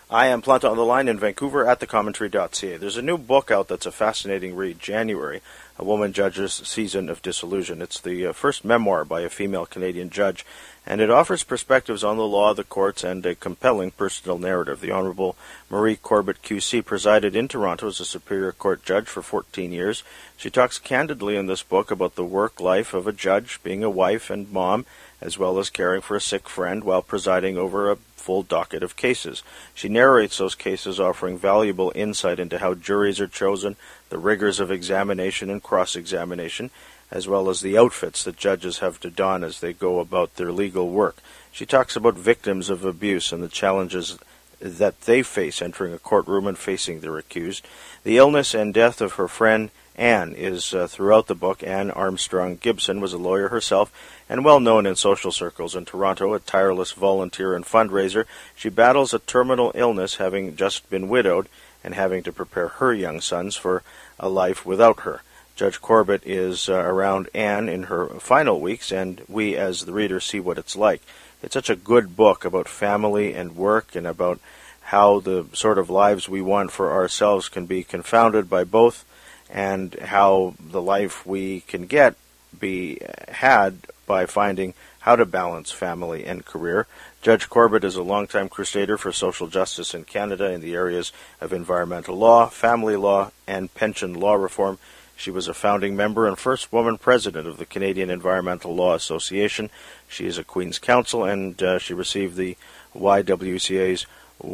I am Planta on the line in Vancouver at thecommentary.ca. There's a new book out that's a fascinating read, January, A Woman Judge's Season of Disillusion. It's the first memoir by a female Canadian judge, and it offers perspectives on the law, the courts, and a compelling personal narrative. The Honourable Marie Corbett QC presided in Toronto as a Superior Court judge for 14 years. She talks candidly in this book about the work life of a judge, being a wife and mom, as well as caring for a sick friend while presiding over a full docket of cases. She narrates those cases, offering valuable insight into how juries are chosen, the rigors of examination and cross-examination, as well as the outfits that judges have to don as they go about their legal work. She talks about victims of abuse and the challenges that they face entering a courtroom and facing their accused. The illness and death of her friend Anne is throughout the book. Anne Armstrong Gibson was a lawyer herself and well known in social circles in Toronto, a tireless volunteer and fundraiser. She battles a terminal illness, having just been widowed and having to prepare her young sons for a life without her. Judge Corbett is around Anne in her final weeks, and we as the reader see what it's like. It's such a good book about family and work and about how the sort of lives we want for ourselves can be confounded by both, and how the life we can get be had by finding how to balance family and career. Judge Corbett is a longtime crusader for social justice in Canada in the areas of environmental law, family law, and pension law reform. She was a founding member and first woman president of the Canadian Environmental Law Association. She is a Queen's Counsel, and she received the YWCA's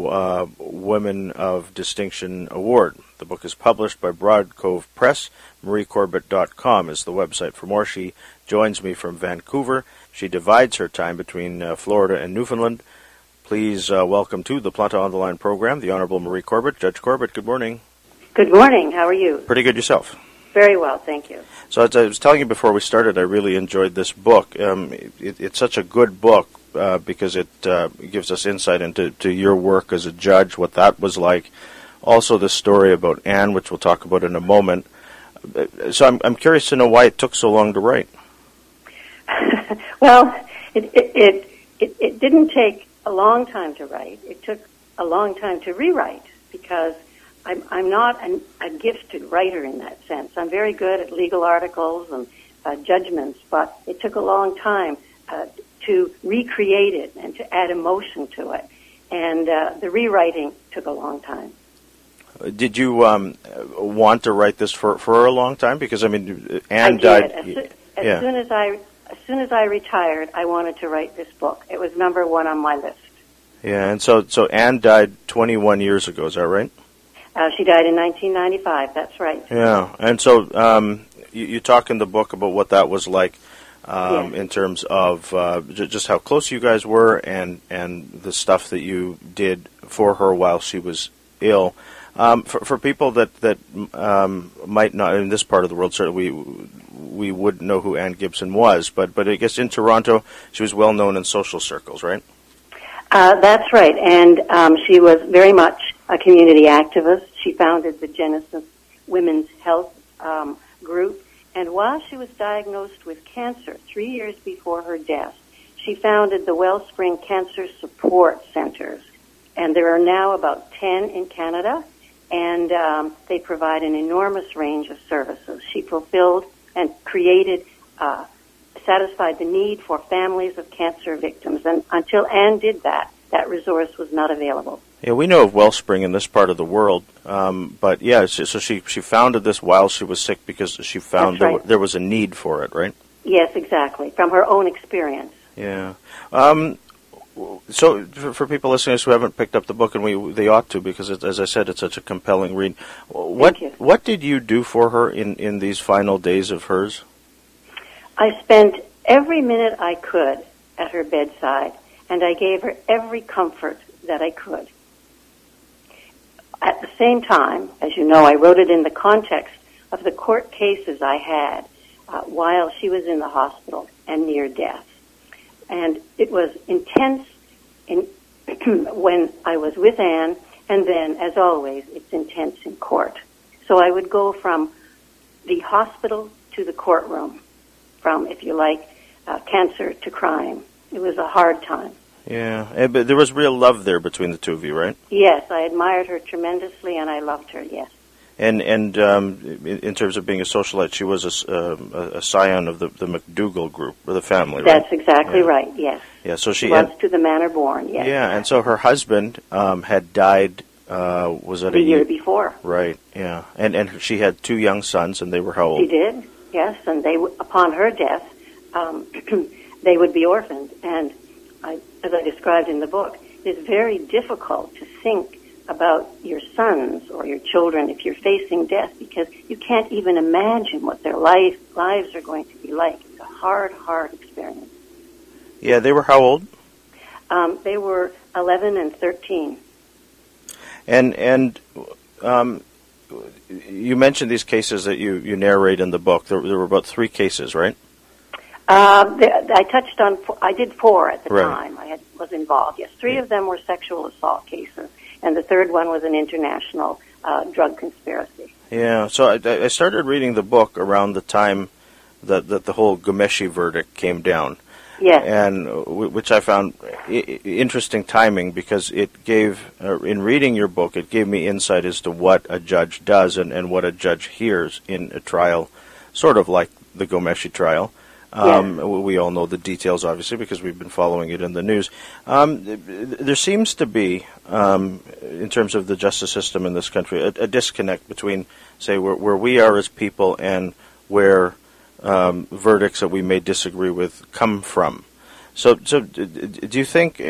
Women of Distinction Award. The book is published by Broad Cove Press. MarieCorbett.com is the website for more. She joins me from Vancouver. She divides her time between Florida and Newfoundland. Please welcome to the Planta on the Line program, the Honourable Marie Corbett. Judge Corbett, good morning. Good morning. How are you? Pretty good yourself. Very well, thank you. So as I was telling you before we started, I really enjoyed this book. It's such a good book because it gives us insight into your work as a judge, what that was like. Also the story about Anne, which we'll talk about in a moment. So I'm curious to know why it took so long to write. Well, it didn't take a long time to write. It took a long time to rewrite because I'm not a gifted writer in that sense. I'm very good at legal articles and judgments, but it took a long time to recreate it and to add emotion to it. And the rewriting took a long time. Did you want to write this for a long time? Because, I mean, Anne died... As soon as I retired, I wanted to write this book. It was number one on my list. Yeah, and so Anne died 21 years ago, is that right? She died in 1995, that's right. Yeah, and so you talk in the book about what that was like Yes. in terms of just how close you guys were and the stuff that you did for her while she was ill. For people that might not, in this part of the world, certainly we would know who Anne Gibson was, but I guess in Toronto she was well known in social circles, right? That's right, and she was very much a community activist. She founded the Genesis Women's Health group, and while she was diagnosed with cancer 3 years before her death, she founded the Wellspring Cancer Support Centers, and there are now about 10 in Canada, and they provide an enormous range of services. She fulfilled and created, satisfied the need for families of cancer victims, and until Anne did that, that resource was not available. Yeah, we know of Wellspring in this part of the world, but yeah, so she founded this while she was sick because she found there was a need for it, right? Yes, exactly, from her own experience. Yeah. So for people listening who haven't picked up the book, and they ought to, because as I said, it's such a compelling read. What did you do for her in these final days of hers? I spent every minute I could at her bedside, and I gave her every comfort that I could. At the same time, as you know, I wrote it in the context of the court cases I had while she was in the hospital and near death. And it was intense when I was with Anne, and then, as always, it's intense in court. So I would go from the hospital to the courtroom, from, if you like, cancer to crime. It was a hard time. Yeah, but there was real love there between the two of you, right? Yes, I admired her tremendously, and I loved her, yes. And in terms of being a socialite, she was a scion of the McDougall group, or the family, right? That's exactly right, yes. Yeah, so she was to the manor born, yes. Yeah, and so her husband had died, was it the year before? Right, yeah. And she had 2 young sons, and they were how old? She did, yes, and they upon her death, they would be orphaned. And as I described in the book, it's very difficult to think about your sons or your children if you're facing death, because you can't even imagine what their lives are going to be like. It's a hard, hard experience. Yeah, they were how old? They were 11 and 13. And you mentioned these cases that you narrate in the book. There were about 3 cases, right? I touched on. I did 4 at the right. time. I was involved. Yes, 3 of them were sexual assault cases, and the third one was an international drug conspiracy. Yeah. So I started reading the book around the time that the whole Ghomeshi verdict came down. Yes. And which I found interesting timing, because it gave, in reading your book, it gave me insight as to what a judge does and what a judge hears in a trial, sort of like the Ghomeshi trial. Yes. We all know the details, obviously, because we've been following it in the news. There seems to be, in terms of the justice system in this country, a disconnect between, say, where we are as people and where verdicts that we may disagree with come from. So do you think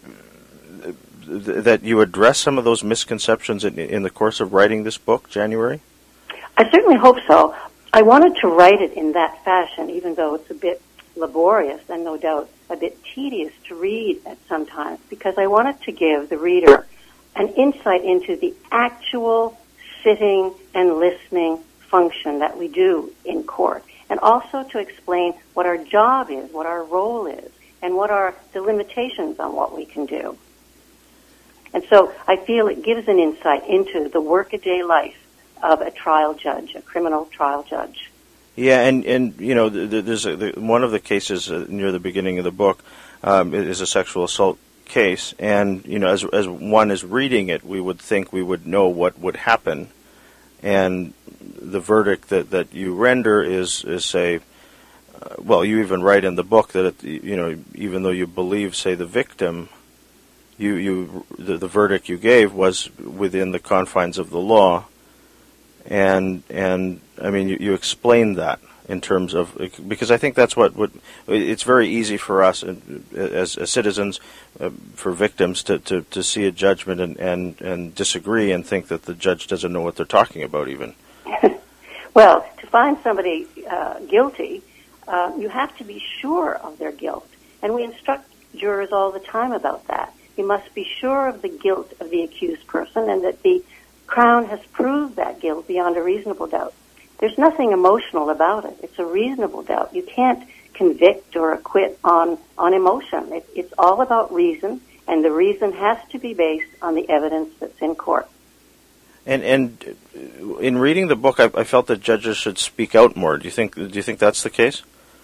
that you address some of those misconceptions in the course of writing this book, January? I certainly hope so. I wanted to write it in that fashion, even though it's a bit laborious and no doubt a bit tedious to read at some times, because I wanted to give the reader an insight into the actual sitting and listening function that we do in court, and also to explain what our job is, what our role is, and what are the limitations on what we can do. And so I feel it gives an insight into the workaday life of a trial judge, a criminal trial judge. Yeah, and you know, there's one of the cases near the beginning of the book is a sexual assault case, and you know, as one is reading it, we would think we would know what would happen, and the verdict that you render is say, well, you even write in the book that you know, even though you believe, say, the victim, the verdict you gave was within the confines of the law. And I mean, you explained that in terms of, because I think that's what it's very easy for us as citizens, for victims to see a judgment and disagree and think that the judge doesn't know what they're talking about even. Well, to find somebody guilty, you have to be sure of their guilt, and we instruct jurors all the time about that. You must be sure of the guilt of the accused person, and that the Crown has proved that guilt beyond a reasonable doubt. There's nothing emotional about it. It's a reasonable doubt. You can't convict or acquit on emotion. It's all about reason, and the reason has to be based on the evidence that's in court. And in reading the book, I felt that judges should speak out more. Do you think that's the case?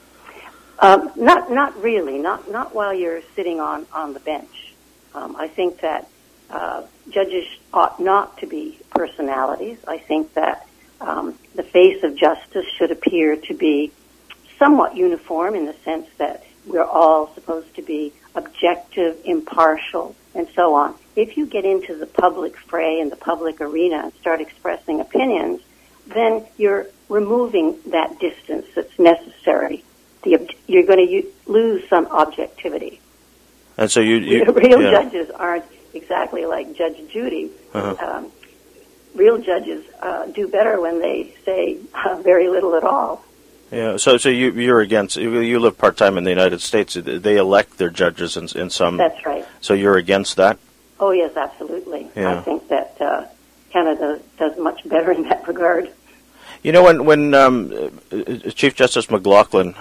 Not really. Not while you're sitting on the bench. I think that judges ought not to be personalities. I think that the face of justice should appear to be somewhat uniform, in the sense that we're all supposed to be objective, impartial, and so on. If you get into the public fray and the public arena and start expressing opinions, then you're removing that distance that's necessary. You're going to lose some objectivity. And so real judges aren't exactly like Judge Judy. Uh-huh. Real judges do better when they say very little at all. Yeah. So you're against. You live part-time in the United States. They elect their judges in some. That's right. So you're against that? Oh yes, absolutely. Yeah. I think that Canada does much better in that regard. You know, when Chief Justice McLaughlin,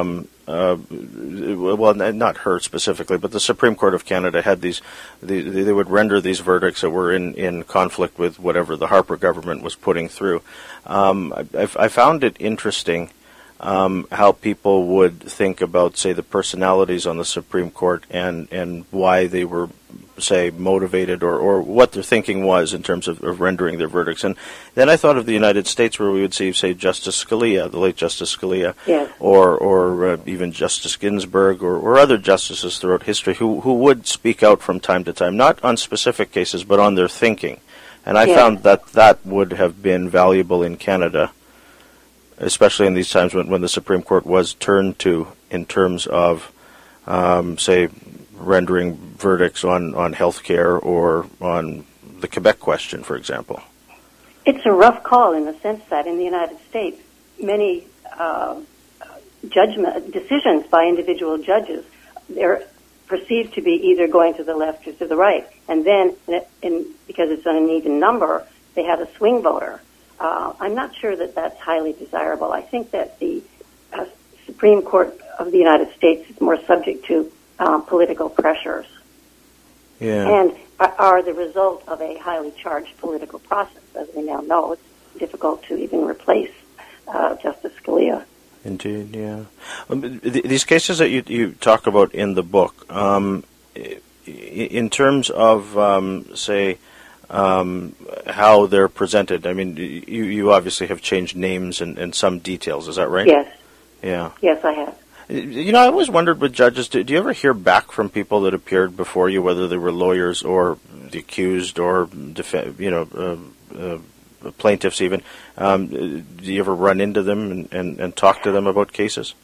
well, not her specifically, but the Supreme Court of Canada had they would render these verdicts that were in conflict with whatever the Harper government was putting through. I found it interesting how people would think about, say, the personalities on the Supreme Court and why they were, say, motivated or what their thinking was in terms of rendering their verdicts. And then I thought of the United States, where we would see, say, Justice Scalia, the late Justice Scalia, yes. or even Justice Ginsburg or other justices throughout history who would speak out from time to time, not on specific cases, but on their thinking. And I found that would have been valuable in Canada, especially in these times when the Supreme Court was turned to in terms of, say, rendering verdicts on health care or on the Quebec question, for example. It's a rough call in the sense that in the United States, many decisions by individual judges, they're perceived to be either going to the left or to the right. And then, because it's an uneven number, they have a swing voter. I'm not sure that that's highly desirable. I think that the Supreme Court of the United States is more subject to political pressures, and are the result of a highly charged political process. As we now know, it's difficult to even replace Justice Scalia. Indeed, yeah. These cases that you talk about in the book, in terms of, say, how they're presented, I mean, you obviously have changed names and some details, is that right? Yes. Yeah. Yes, I have. You know, I always wondered with judges, do you ever hear back from people that appeared before you, whether they were lawyers or the accused or, plaintiffs even? Do you ever run into them and talk to them about cases?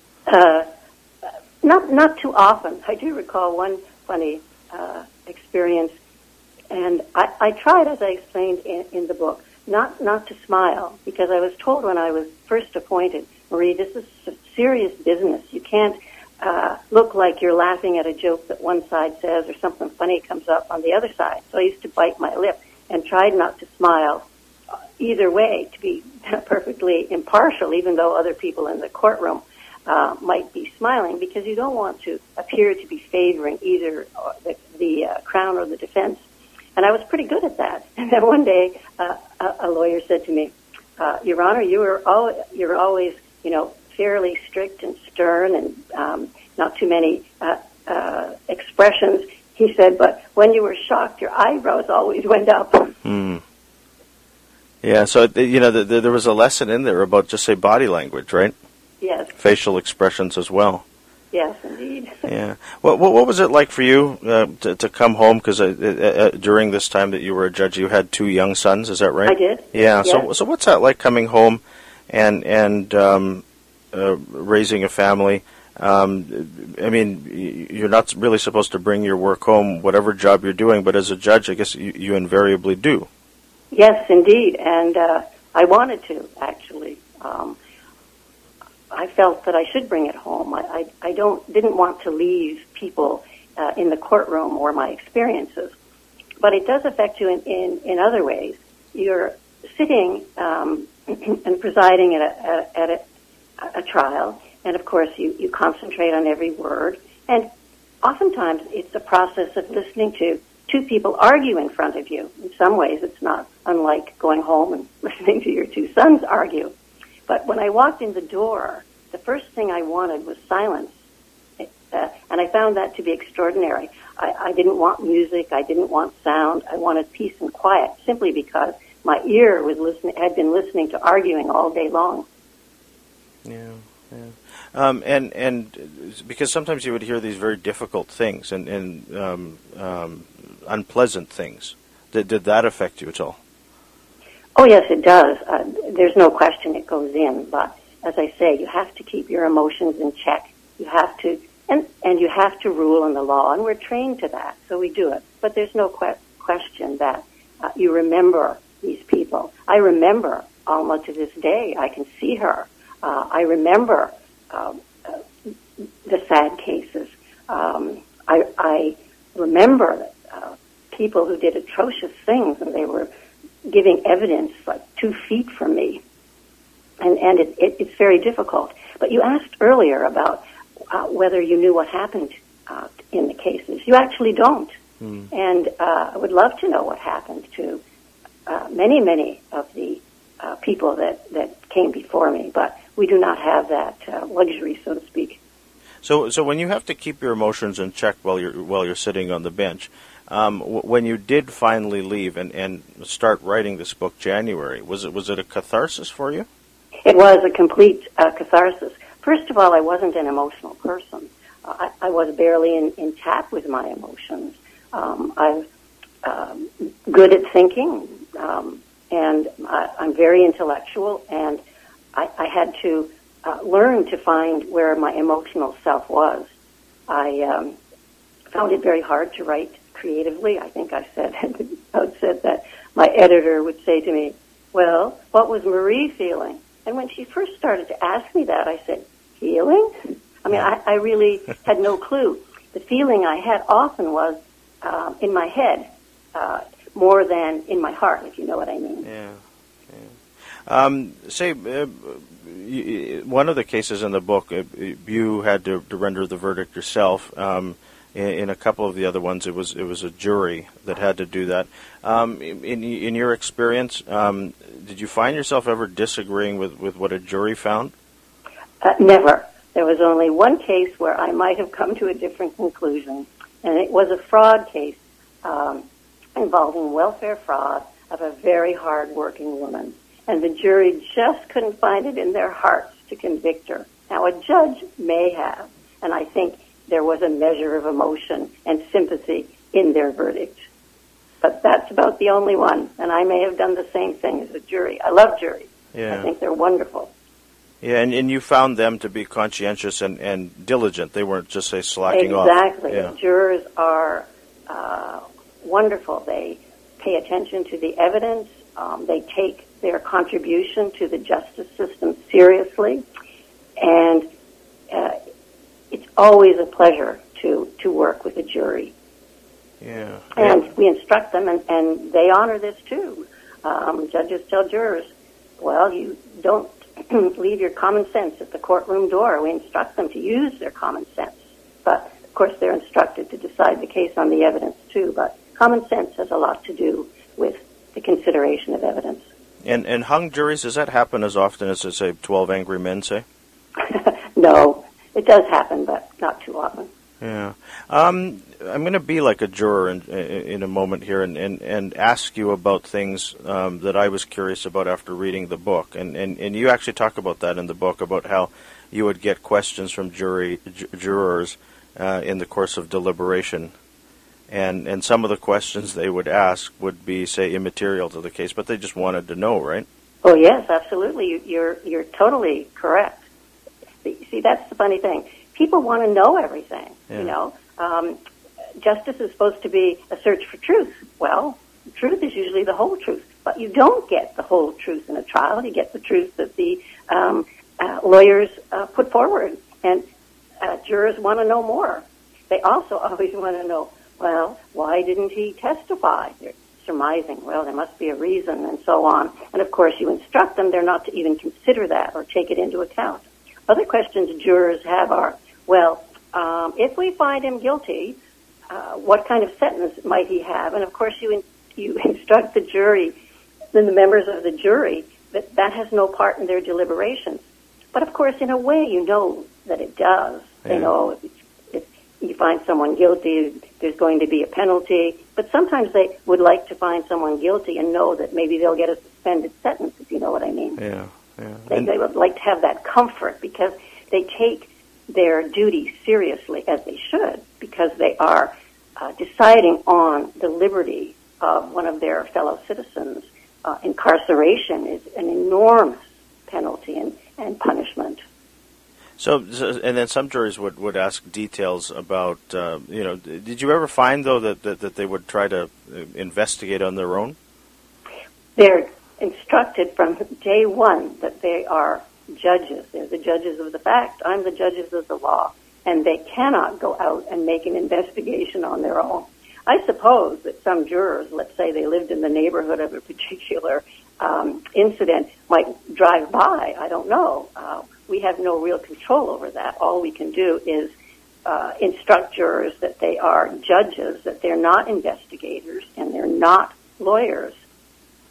Not too often. I do recall one funny experience, and I tried, as I explained in the book, not to smile, because I was told when I was first appointed, Marie, this is serious business. You can't look like you're laughing at a joke that one side says or something funny comes up on the other side. So I used to bite my lip and tried not to smile either way, to be perfectly impartial, even though other people in the courtroom might be smiling, because you don't want to appear to be favoring either the Crown or the defense. And I was pretty good at that. And then one day, a lawyer said to me, Your Honor, you're always, fairly strict and stern and not too many expressions. He said, but when you were shocked, your eyebrows always went up. Mm. Yeah, so, there was a lesson in there about just, say, body language, right? Yes. Facial expressions as well. Yes, indeed. Yeah. What was it like for you to come home? Because during this time that you were a judge, you had 2 young sons. Is that right? I did. Yeah. Yes. So what's that like, coming home and raising a family? I mean, you're not really supposed to bring your work home, whatever job you're doing, but as a judge, I guess you invariably do. Yes, indeed, and I wanted to, actually. I felt that I should bring it home. I didn't want to leave people in the courtroom or my experiences, but it does affect you in other ways. You're sitting and presiding at a trial, and of course you concentrate on every word, and oftentimes it's a process of listening to 2 people argue in front of you. In some ways, it's not unlike going home and listening to your 2 sons argue. But when I walked in the door, the first thing I wanted was silence. And I found that to be extraordinary. I didn't want music. I didn't want sound. I wanted peace and quiet, simply because my ear had been listening to arguing all day long. Yeah. And because sometimes you would hear these very difficult things and unpleasant things. Did that affect you at all? Oh, yes, it does. There's no question it goes in. But as I say, you have to keep your emotions in check. You have to, and you have to rule in the law, and we're trained to that, so we do it. But there's no question that you remember these people. I remember Alma to this day. I can see her. I remember the sad cases. I remember people who did atrocious things, and they were giving evidence like 2 feet from me. And it's very difficult. But you asked earlier about whether you knew what happened in the cases. You actually don't. Mm. And I would love to know what happened to many of the people that came before me. But we do not have that luxury, so to speak. So when you have to keep your emotions in check while you're sitting on the bench, when you did finally leave and start writing this book, January, was it a catharsis for you? It was a complete catharsis. First of all, I wasn't an emotional person. I was barely in tap with my emotions. I'm good at thinking, and I'm very intellectual, and I had to learn to find where my emotional self was. I found it very hard to write creatively. I think I said at the outset that my editor would say to me, "Well, what was Marie feeling?" And when she first started to ask me that, I said, "Feeling?" I mean, I really had no clue. The feeling I had often was in my head more than in my heart, if you know what I mean. Yeah. One of the cases in the book, you had to render the verdict yourself. In a couple of the other ones, it was a jury that had to do that. In your experience, did you find yourself ever disagreeing with what a jury found? Never. There was only one case where I might have come to a different conclusion, and it was a fraud case involving welfare fraud of a very hard-working woman. And the jury just couldn't find it in their hearts to convict her. Now, a judge may have, and I think there was a measure of emotion and sympathy in their verdict. But that's about the only one, and I may have done the same thing as a jury. I love juries. Yeah. I think they're wonderful. Yeah, and you found them to be conscientious and diligent. They weren't just, say, slacking off. Exactly. Yeah. Jurors are wonderful. They pay attention to the evidence. They take their contribution to the justice system seriously. And it's always a pleasure to work with a jury. Yeah. And we instruct them, and they honor this too. Judges tell jurors, well, you don't leave your common sense at the courtroom door. We instruct them to use their common sense. But, of course, they're instructed to decide the case on the evidence too. But common sense has a lot to do with the consideration of evidence. And hung juries, does that happen as often as, say, 12 Angry Men, say? No, it does happen, but not too often. Yeah. I'm going to be like a juror in a moment here and ask you about things that I was curious about after reading the book. And you actually talk about that in the book, about how you would get questions from jurors in the course of deliberation. And some of the questions they would ask would be, say, immaterial to the case, but they just wanted to know, right? Oh, yes, absolutely. You're totally correct. See, that's the funny thing. People want to know everything, yeah. You know. Justice is supposed to be a search for truth. Well, truth is usually the whole truth, but you don't get the whole truth in a trial. You get the truth that the lawyers put forward, and jurors want to know more. They also always want to know, well, why didn't he testify? They're surmising, well, there must be a reason, and so on. And, of course, you instruct them they're not to even consider that or take it into account. Other questions jurors have are, well, if we find him guilty, what kind of sentence might he have? And, of course, you instruct the jury, then the members of the jury, that has no part in their deliberations. But, of course, in a way, you know that it does. Yeah. They know if you find someone guilty, there's going to be a penalty. But sometimes they would like to find someone guilty and know that maybe they'll get a suspended sentence, if you know what I mean. Yeah. Yeah. They would like to have that comfort because they take their duty seriously, as they should, because they are deciding on the liberty of one of their fellow citizens. Incarceration is an enormous penalty and punishment. So, and then some juries would ask details about, did you ever find, though, that they would try to investigate on their own? They're instructed from day one that they are judges. They're the judges of the fact. I'm the judges of the law. And they cannot go out and make an investigation on their own. I suppose that some jurors, let's say they lived in the neighborhood of a particular incident, might drive by. I don't know. We have no real control over that. All we can do is instruct jurors that they are judges, that they're not investigators, and they're not lawyers.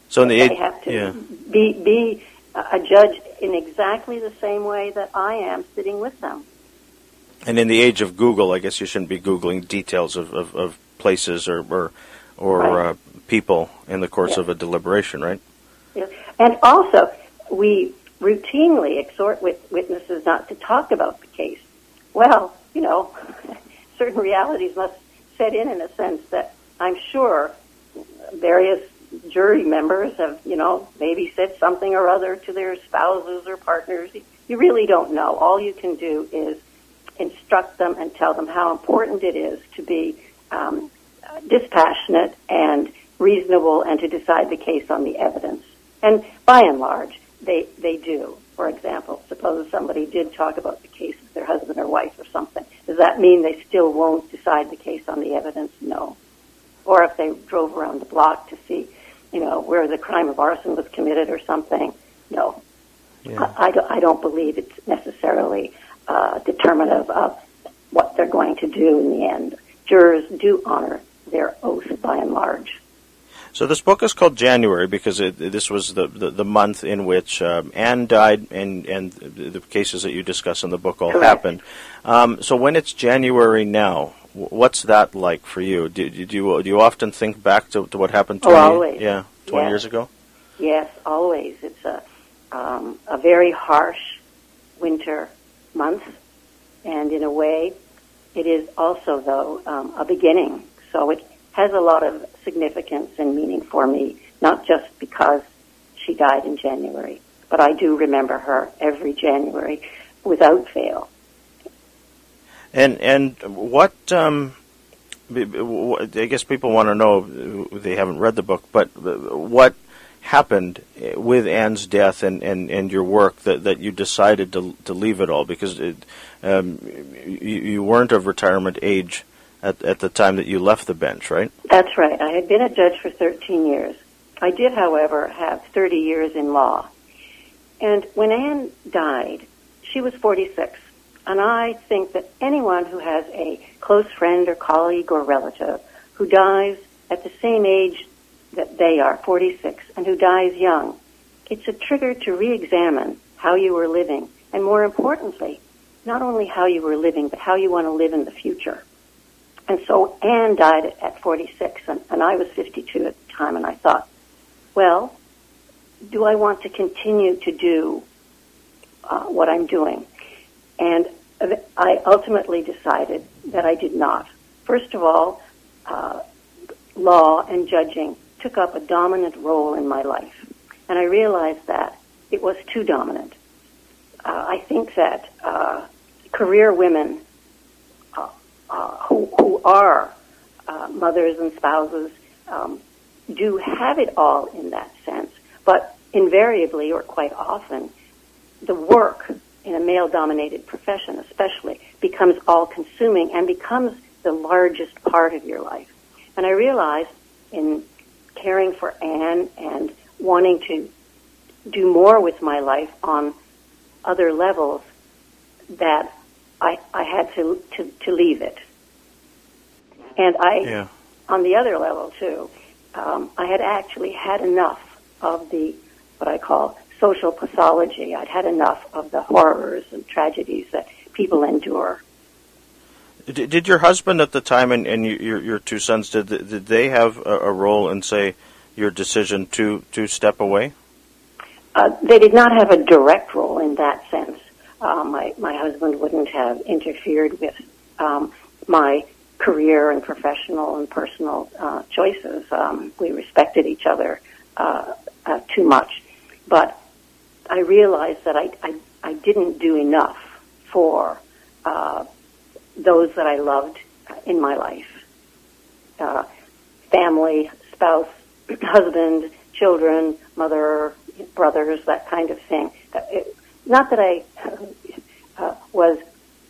So in the They age, have to yeah. be a judge in exactly the same way that I am sitting with them. And in the age of Google, I guess you shouldn't be Googling details of places or Right. people in the course Yes. of a deliberation, right? Yes. And also, we routinely exhort witnesses not to talk about the case. Well, certain realities must set in a sense that I'm sure various jury members have, maybe said something or other to their spouses or partners. You really don't know. All you can do is instruct them and tell them how important it is to be dispassionate and reasonable and to decide the case on the evidence. And by and large, they do. For example, suppose somebody did talk about the case with their husband or wife or something. Does that mean they still won't decide the case on the evidence? No. Or if they drove around the block to see, where the crime of arson was committed or something, no. Yeah. I don't believe it's necessarily determinative of what they're going to do in the end. Jurors do honor their oath by and large. So this book is called January because this was the month in which Anne died, and the cases that you discuss in the book all Correct. happened. So when it's January now, what's that like for you? Do you often think back to what happened 20 yes. years ago? Yes, always. It's a very harsh winter month, and in a way, it is also, though, a beginning. So it has a lot of significance and meaning for me, not just because she died in January, but I do remember her every January without fail. And what I guess people want to know, they haven't read the book, but what happened with Anne's death and your work that you decided to leave it all, because you weren't of retirement age at the time that you left the bench, right? That's right. I had been a judge for 13 years. I did, however, have 30 years in law. And when Anne died, she was 46. And I think that anyone who has a close friend or colleague or relative who dies at the same age that they are, 46, and who dies young, it's a trigger to re-examine how you were living. And more importantly, not only how you were living, but how you want to live in the future. And so Anne died at 46, and I was 52 at the time, and I thought, well, do I want to continue to do what I'm doing? And I ultimately decided that I did not. First of all, law and judging took up a dominant role in my life, and I realized that it was too dominant. I think that career women who are mothers and spouses do have it all in that sense, but invariably or quite often, the work in a male-dominated profession especially becomes all-consuming and becomes the largest part of your life. And I realized in caring for Anne and wanting to do more with my life on other levels that I had to leave it. And on the other level too, I had actually had enough of what I call social pathology. I'd had enough of the horrors and tragedies that people endure. Did your husband at the time and your two sons, did they have a role in, say, your decision to step away? They did not have a direct role in that sense. My husband wouldn't have interfered with my career and professional and personal choices. We respected each other too much. But I realized that I didn't do enough for those that I loved in my life. Family, spouse, husband, children, mother, brothers, that kind of thing. Not that I was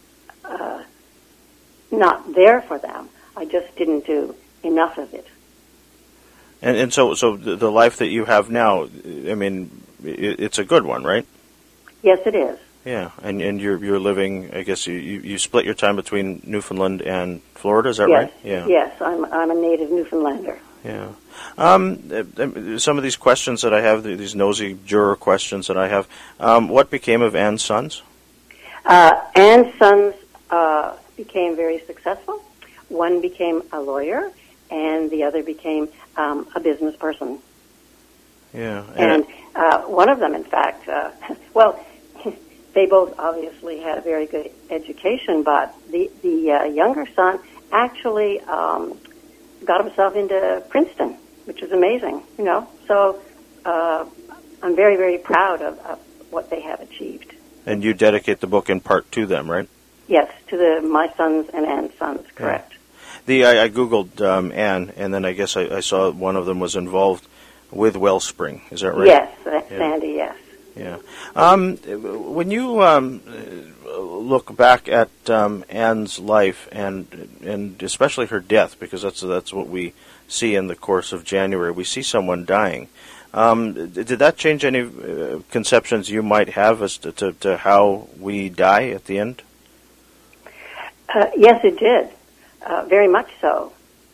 not there for them. I just didn't do enough of it. And so the life that you have now, I mean, it's a good one, right? Yes, it is. Yeah, and you're living, I guess you split your time between Newfoundland and Florida, is that yes. right? Yeah. Yes, I'm a native Newfoundlander. Yeah. Some of these questions that I have, these nosy juror questions that I have, what became of Anne's sons? Anne's sons became very successful. One became a lawyer, and the other became a business person. Yeah. And one of them, in fact, well, they both obviously had a very good education, but the younger son actually got himself into Princeton, which is amazing, you know. So I'm very, very proud of what they have achieved. And you dedicate the book in part to them, right? Yes, to my sons and Anne's sons, correct. Yeah. I Googled Anne, and then I guess I saw one of them was involved with Wellspring. Is that right? Yes, Sandy, yes. Yeah. When you look back at Anne's life and especially her death, because that's what we see in the course of January, we see someone dying. Did that change any conceptions you might have as to how we die at the end? Yes, it did. Very much so.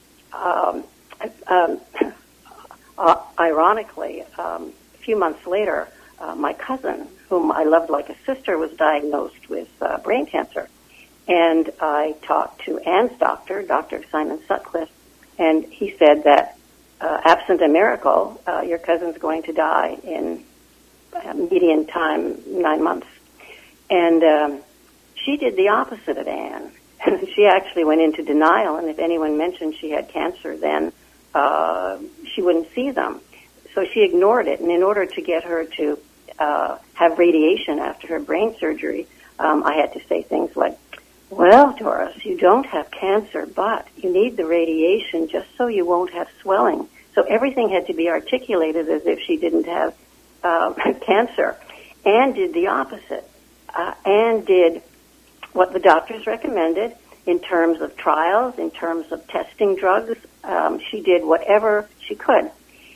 Ironically, a few months later, my cousin, whom I loved like a sister, was diagnosed with brain cancer. And I talked to Anne's doctor, Dr. Simon Sutcliffe, and he said that absent a miracle, your cousin's going to die in median time 9 months. And she did the opposite of Anne. She actually went into denial, and if anyone mentioned she had cancer, then she wouldn't see them. So she ignored it, and in order to get her to have radiation after her brain surgery, I had to say things like, well, Doris, you don't have cancer, but you need the radiation just so you won't have swelling. So everything had to be articulated as if she didn't have cancer. Anne did the opposite. Anne did what the doctors recommended in terms of trials, in terms of testing drugs. She did whatever she could.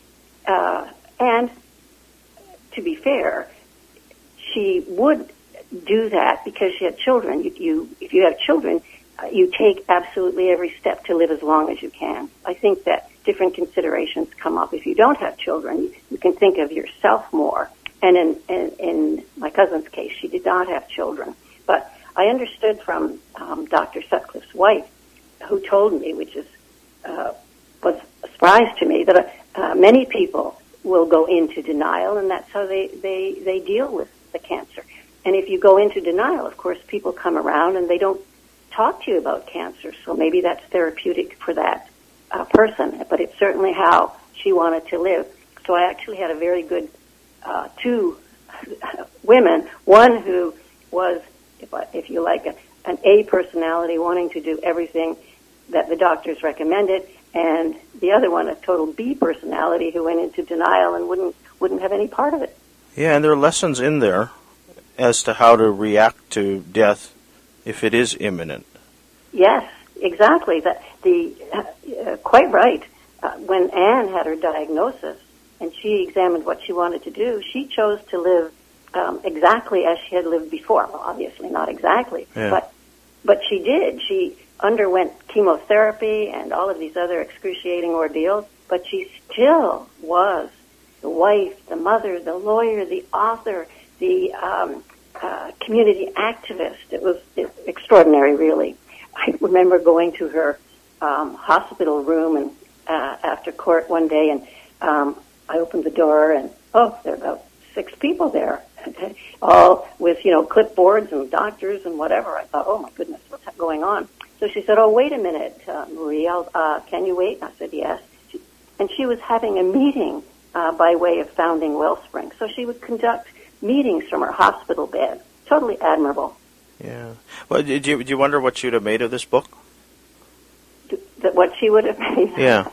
And to be fair, she would do that because she had children. If you have children, you take absolutely every step to live as long as you can. I think that different considerations come up. If you don't have children, you can think of yourself more. And in my cousin's case, she did not have children. But I understood from Dr. Sutcliffe's wife, who told me, which was a surprise to me, that many people will go into denial, and that's how they deal with the cancer. And if you go into denial, of course, people come around and they don't talk to you about cancer, so maybe that's therapeutic for that person. But it's certainly how she wanted to live. So I actually had a very good two women, one who was, if you like, an A personality, wanting to do everything that the doctors recommended, and the other one, a total B personality, who went into denial and wouldn't have any part of it. Yeah, and there are lessons in there as to how to react to death if it is imminent. Yes, exactly. Quite right. When Anne had her diagnosis and she examined what she wanted to do, she chose to live exactly as she had lived before. Well, obviously not exactly, yeah. but she did. She underwent chemotherapy and all of these other excruciating ordeals, but she still was the wife, the mother, the lawyer, the author, the community activist. It was extraordinary, really. I remember going to her hospital room and after court one day, and I opened the door, and there were about 6 people there, all with clipboards and doctors and whatever. I thought, oh my goodness, what's going on? So she said, oh, wait a minute, Marie, can you wait? And I said, yes. And she was having a meeting by way of founding Wellspring. So she would conduct meetings from her hospital bed. Totally admirable. Yeah. Well, do you wonder what she would have made of this book? What she would have made? Yeah.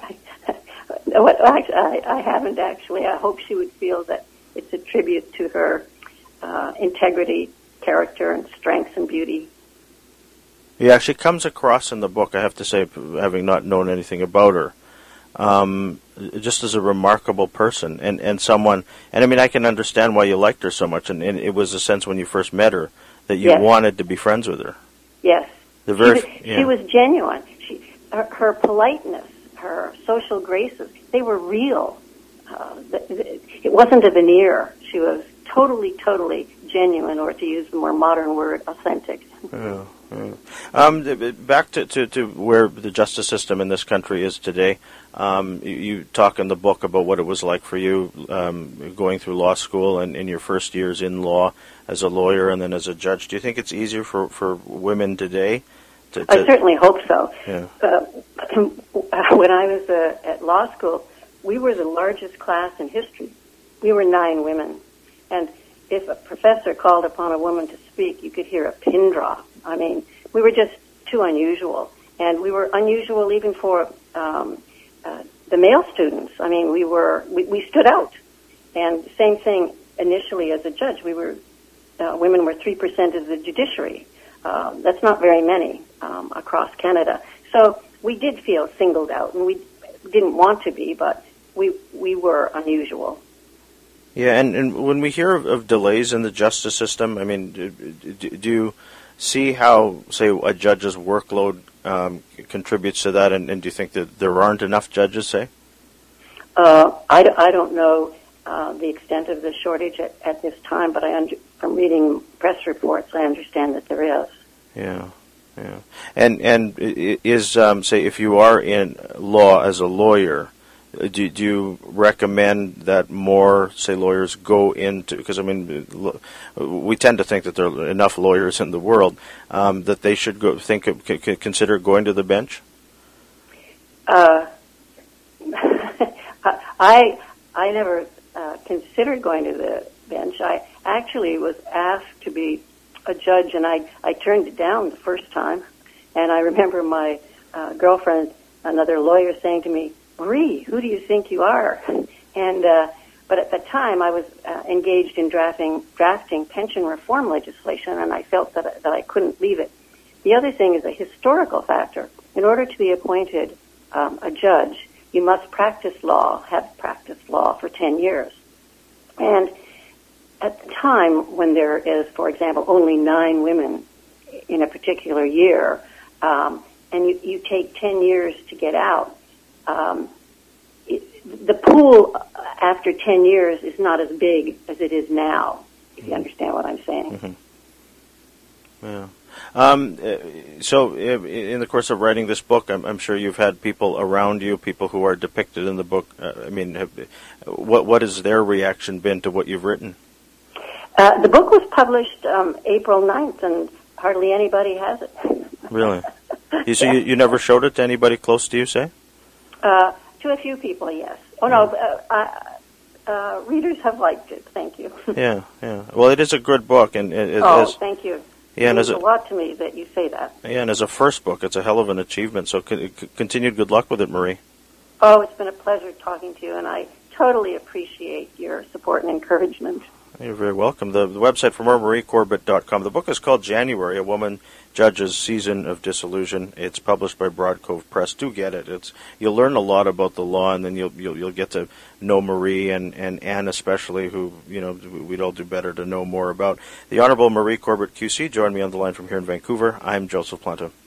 I haven't actually. I hope she would feel that it's a tribute to her integrity, character, and strength and beauty. Yeah, she comes across in the book, I have to say, having not known anything about her, just as a remarkable person and someone. And I mean, I can understand why you liked her so much, and it was a sense when you first met her that you wanted to be friends with her. Yes. She was genuine. Her politeness, her social graces, they were real. It wasn't a veneer. She was totally genuine, or to use the more modern word, authentic. Yeah, yeah. Back to where the justice system in this country is today. You talk in the book about what it was like for you going through law school and in your first years in law as a lawyer and then as a judge. Do you think it's easier for women today? I certainly hope so. Yeah. When I was at law school, we were the largest class in history. We were 9 women. And if a professor called upon a woman to speak, you could hear a pin drop. I mean, we were just too unusual. And we were unusual even for the male students. I mean, we stood out. And same thing initially as a judge. Women were 3% of the judiciary. That's not very many across Canada. So we did feel singled out, and we didn't want to be, but we were unusual. Yeah, and when we hear of delays in the justice system, I mean, do you see how, say, a judge's workload contributes to that, and do you think that there aren't enough judges, say? I don't know the extent of the shortage at this time, but from reading press reports, I understand that there is. Yeah, yeah. And is, say, if you are in law as a lawyer, do you recommend that more, say, lawyers go into, because, I mean, we tend to think that there are enough lawyers in the world, that they should consider going to the bench? I never considered going to the bench. I actually was asked to be a judge, and I turned it down the first time. And I remember my girlfriend, another lawyer, saying to me, "Marie, who do you think you are?" And but at the time, I was engaged in drafting pension reform legislation, and I felt that I couldn't leave it. The other thing is a historical factor. In order to be appointed a judge, you must have practiced law for 10 years. And at the time when there is, for example, only 9 women in a particular year, and you take 10 years to get out, the pool after 10 years is not as big as it is now, if you understand what I'm saying. Mm-hmm. Yeah. So in the course of writing this book, I'm sure you've had people around you, people who are depicted in the book. I mean, what has their reaction been to what you've written? The book was published April 9th, and hardly anybody has it. Really? So you never showed it to anybody close to you, say? To a few people, yes. Oh, no, readers have liked it. Thank you. Yeah. Well, it is a good book. And thank you. Yeah, it means a lot to me that you say that. Yeah, and as a first book, it's a hell of an achievement. So continued good luck with it, Marie. Oh, it's been a pleasure talking to you, and I totally appreciate your support and encouragement. You're very welcome. The website for more, mariecorbett.com. The book is called January, A Woman Judge's Season of Disillusion. It's published by Broad Cove Press. Do get it. You'll learn a lot about the law, and then you'll get to know Marie and Anne especially, who we'd all do better to know more about. The Honorable Marie Corbett QC joined me on the line from here in Vancouver. I'm Joseph Planta.